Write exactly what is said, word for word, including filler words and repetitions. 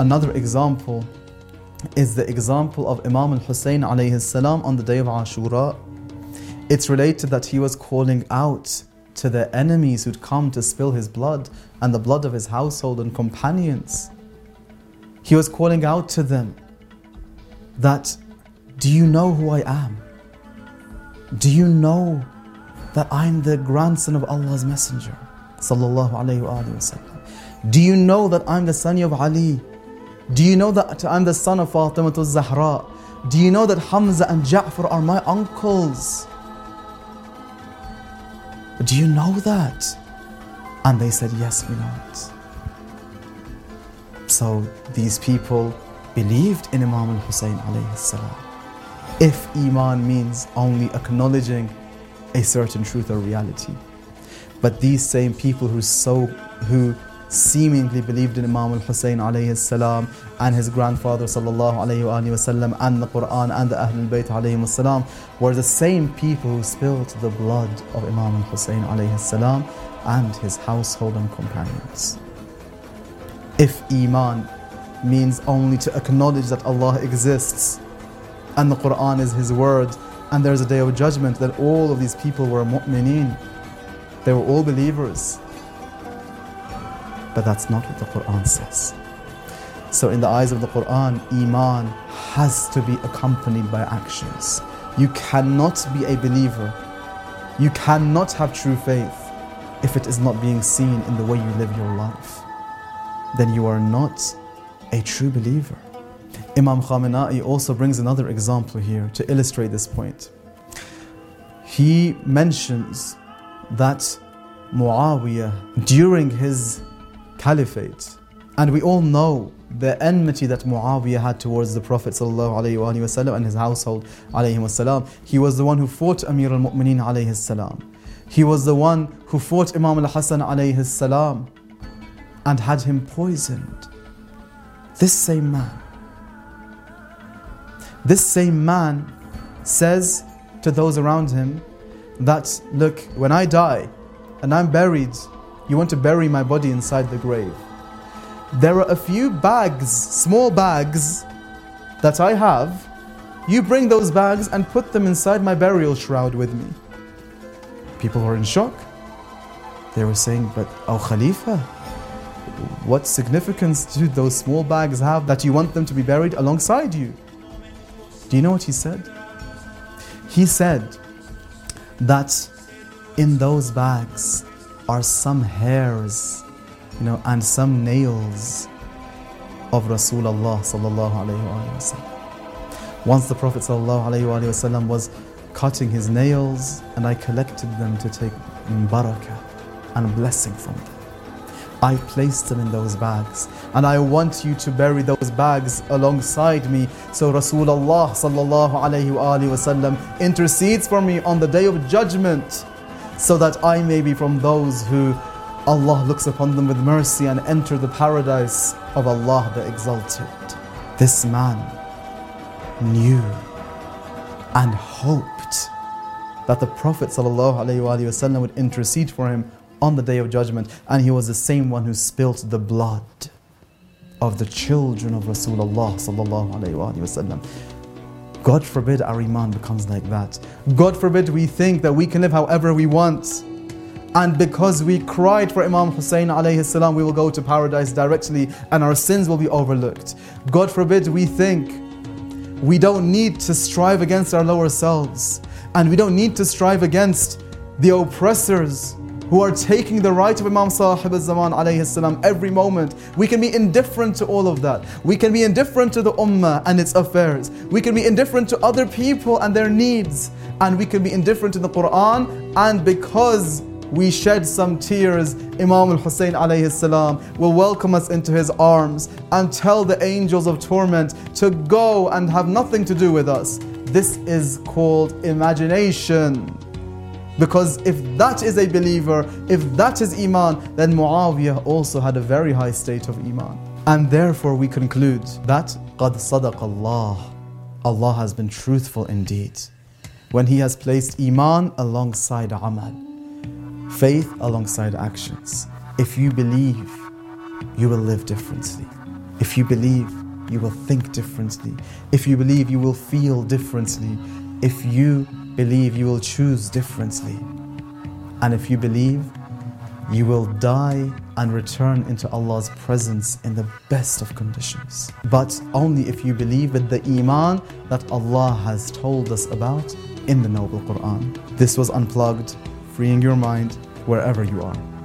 Another example is the example of Imam al-Hussein alayhi salam on the day of Ashura. It's related that he was calling out to the enemies who'd come to spill his blood and the blood of his household and companions. He was calling out to them that, do you know who I am? Do you know that I'm the grandson of Allah's Messenger? Sallallahu alayhi wa sallam. Do you know that I'm the son of Ali? Do you know that I'm the son of Fatima al-Zahra? Do you know that Hamza and Ja'far are my uncles? Do you know that? And they said, yes, we know it. So these people believed in Imam al-Hussein alayhi salam. If Iman means only acknowledging a certain truth or reality. But these same people who so who seemingly believed in Imam al-Hussein alayhi salam and his grandfather sallallahu alayhi wa sallam and the Quran and the Ahlul Bayt alayhi salam were the same people who spilled the blood of Imam al-Hussein alayhi salam and his household and companions. If Iman means only to acknowledge that Allah exists and the Quran is His word and there's a day of judgment, then all of these people were mu'mineen. They were all believers. But that's not what the Quran says. So in the eyes of the Quran, Iman has to be accompanied by actions. You cannot be a believer. You cannot have true faith if it is not being seen in the way you live your life. Then you are not a true believer. Imam Khamenei also brings another example here to illustrate this point. He mentions that Muawiyah, during his caliphate, and we all know the enmity that Muawiyah had towards the Prophet ﷺ and his household ﷺ. He was the one who fought Amir al-Mu'mineen alayhi salam. He was the one who fought Imam al-Hasan alayhi salam and had him poisoned. This same man, this same man says to those around him that, look, when I die and I'm buried, you want to bury my body inside the grave. There are a few bags, small bags that I have. You bring those bags and put them inside my burial shroud with me. People were in shock. They were saying, but oh Khalifa, what significance do those small bags have that you want them to be buried alongside you? Do you know what he said? He said that in those bags are some hairs, you know, and some nails of Rasulullah sallallahu alayhi wa sallam. Once the Prophet sallallahu alayhi wa sallam was cutting his nails, and I collected them to take barakah and blessing from them. I placed them in those bags, and I want you to bury those bags alongside me, so Rasulullah sallallahu alayhi wa sallam intercedes for me on the day of judgment, so that I may be from those who Allah looks upon them with mercy and enter the paradise of Allah the Exalted. This man knew and hoped that the Prophet ﷺ would intercede for him on the day of judgment, and he was the same one who spilt the blood of the children of Rasulullah ﷺ. God forbid our iman becomes like that. God forbid we think that we can live however we want, and because we cried for Imam Hussein alayhi salam, we will go to paradise directly and our sins will be overlooked. God forbid we think we don't need to strive against our lower selves, and we don't need to strive against the oppressors who are taking the right of Imam Sahib al-Zaman alayhi salam every moment. We can be indifferent to all of that. We can be indifferent to the ummah and its affairs. We can be indifferent to other people and their needs. And we can be indifferent to the Quran, and because we shed some tears, Imam al-Hussein alayhi salam will welcome us into his arms and tell the angels of torment to go and have nothing to do with us. This is called imagination. Because if that is a believer, if that is iman, then Muawiyah also had a very high state of iman. And therefore we conclude that قَدْ صَدَقَ اللَّهِ, Allah has been truthful indeed when He has placed iman alongside amal, faith alongside actions. If you believe, you will live differently. If you believe, you will think differently. If you believe, you will feel differently. If you believe, you will choose differently. And if you believe, you will die and return into Allah's presence in the best of conditions. But only if you believe with the Iman that Allah has told us about in the Noble Quran. This was Unplugged, freeing your mind wherever you are.